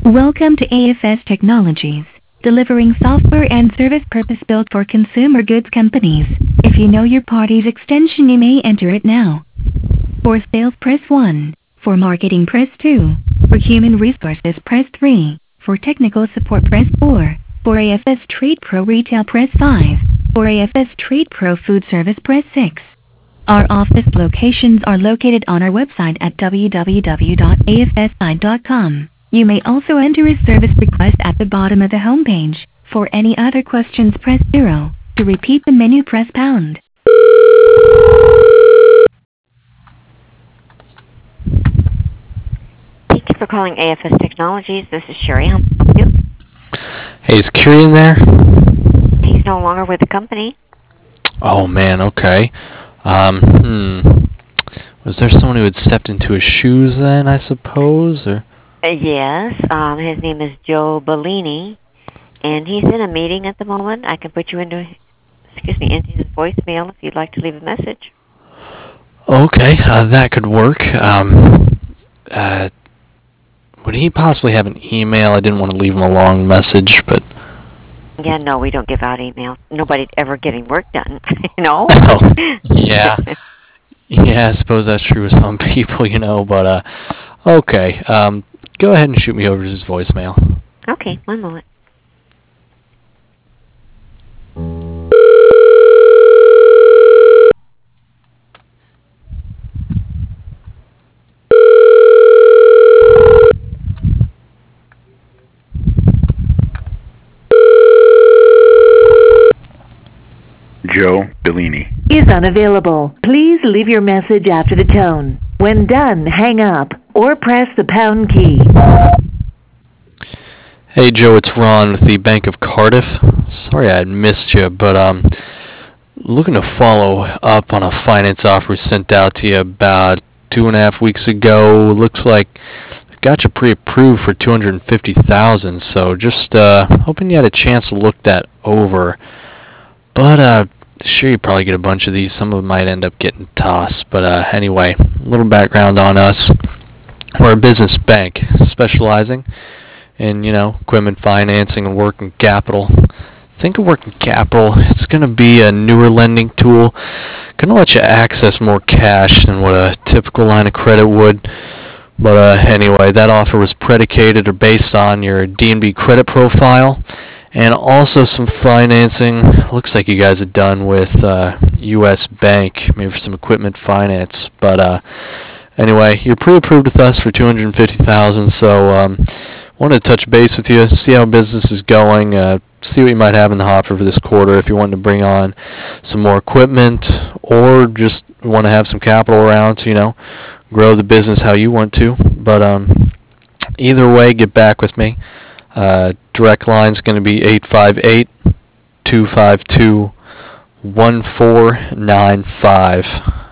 Welcome to AFS Technologies, delivering software and service purpose-built for consumer goods companies. If you know your party's extension, you may enter it now. For sales, press 1. For marketing, press 2. For human resources, press 3. For technical support, press 4. For AFS Trade Pro Retail, press 5. For AFS Trade Pro Food Service, press 6. Our office locations are located on our website at www.afsi.com. You may also enter a service request at the bottom of the homepage. For any other questions, press 0. To repeat the menu, press pound. Thank you for calling AFS Technologies. This is Sherry. How may I help you? Hey, is Kiri in there? He's no longer with the company. Oh man, okay. Was there someone who had stepped into his shoes then, I suppose, or? Yes, his name is Joe Bellini, and he's in a meeting at the moment. I can put you into his voicemail if you'd like to leave a message. Okay, that could work. Would he possibly have an email? I didn't want to leave him a long message, but... Yeah, no, we don't give out emails. Nobody's ever getting work done, you know? Oh, yeah. Yeah, I suppose that's true with some people, but, okay. Go ahead and shoot me over his voicemail. Okay, one moment. Joe Bellini is unavailable. Please leave your message after the tone. When done, hang up or press the pound key. Hey Joe, it's Ron with the Bank of Cardiff. Sorry I had missed you, but looking to follow up on a finance offer we sent out to you about 2.5 weeks ago. Looks like we got you pre-approved for $250,000, so just hoping you had a chance to look that over. But sure, you probably get a bunch of these. Some of them might end up getting tossed. But anyway, a little background on us. We're a business bank specializing in, equipment financing and working capital. Think of working capital. It's going to be a newer lending tool. Going to let you access more cash than what a typical line of credit would. But anyway, that offer was predicated or based on your D&B credit profile. And also some financing. Looks like you guys are done with U.S. Bank, maybe for some equipment finance. But anyway, you're pre-approved with us for $250,000. So wanted to touch base with you, see how business is going, see what you might have in the hopper for this quarter. If you want to bring on some more equipment, or just want to have some capital around to grow the business how you want to. But either way, get back with me. Direct line is going to be 858-252-1495.